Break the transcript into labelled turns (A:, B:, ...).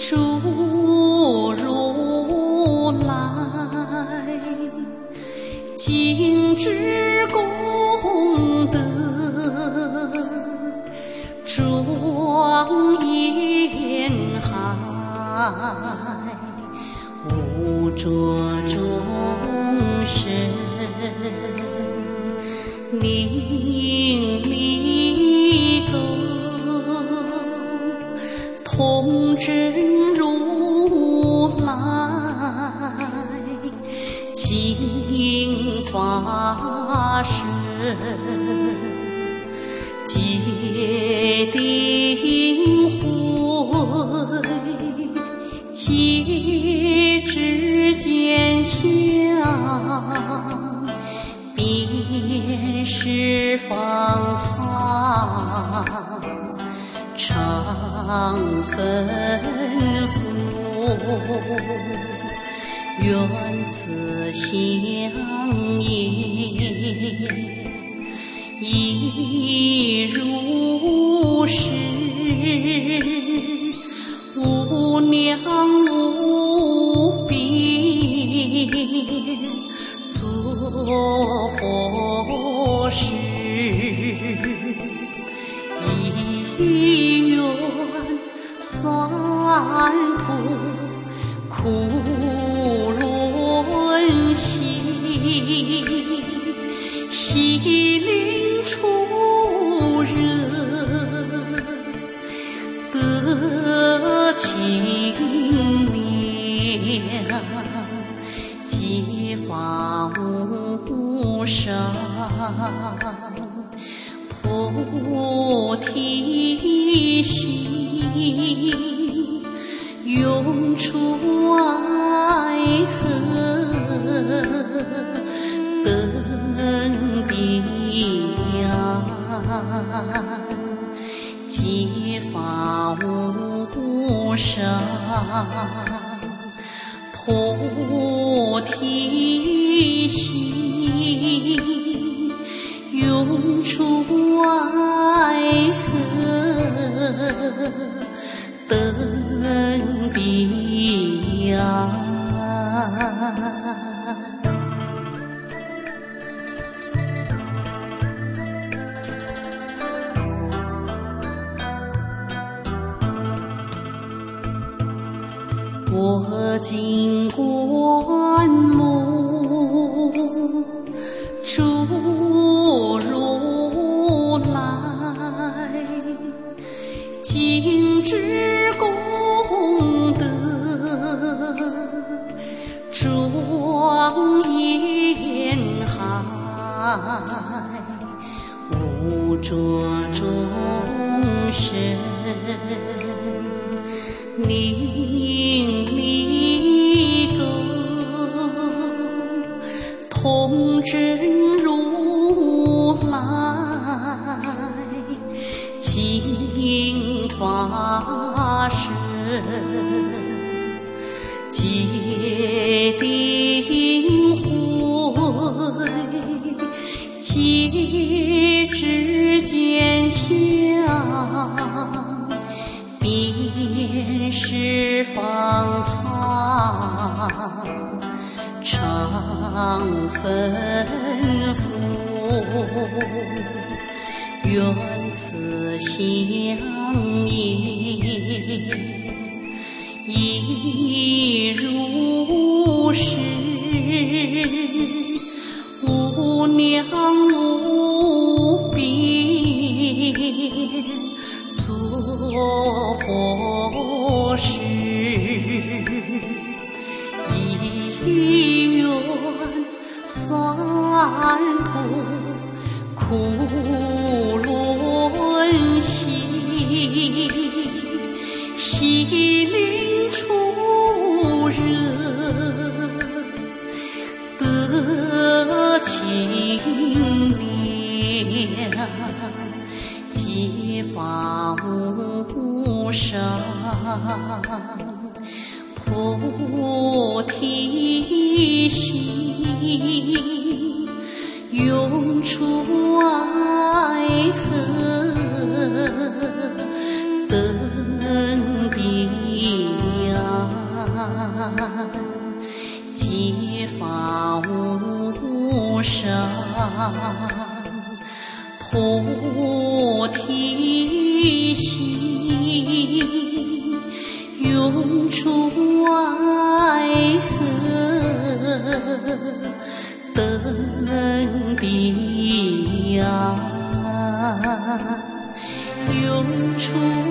A: 诸如来，尽知功德，庄严海，无着众生，令离垢，通真如来，净法身，戒定慧，戒知见相，遍十方藏，常吩咐，愿此相应，亦如是，无量无边，作佛事，一愿三途苦轮习，悉令出人得清凉，结法无上，菩提心，永出爱河，登彼岸，结法无上，菩提心，永出爱河，登彼岸。我今观目，诸如来，尽知功德，庄严海，无着众生，令离垢，通真如来，净法身，戒定慧，戒知见相，遍十方藏，常吩咐，愿此相应，亦如是，无量无边，作佛事，一愿三途苦轮习，悉令出人得清凉，结法无上，菩提心，永出爱河，登彼结发无上，菩提心，永驻爱河，登彼岸，永驻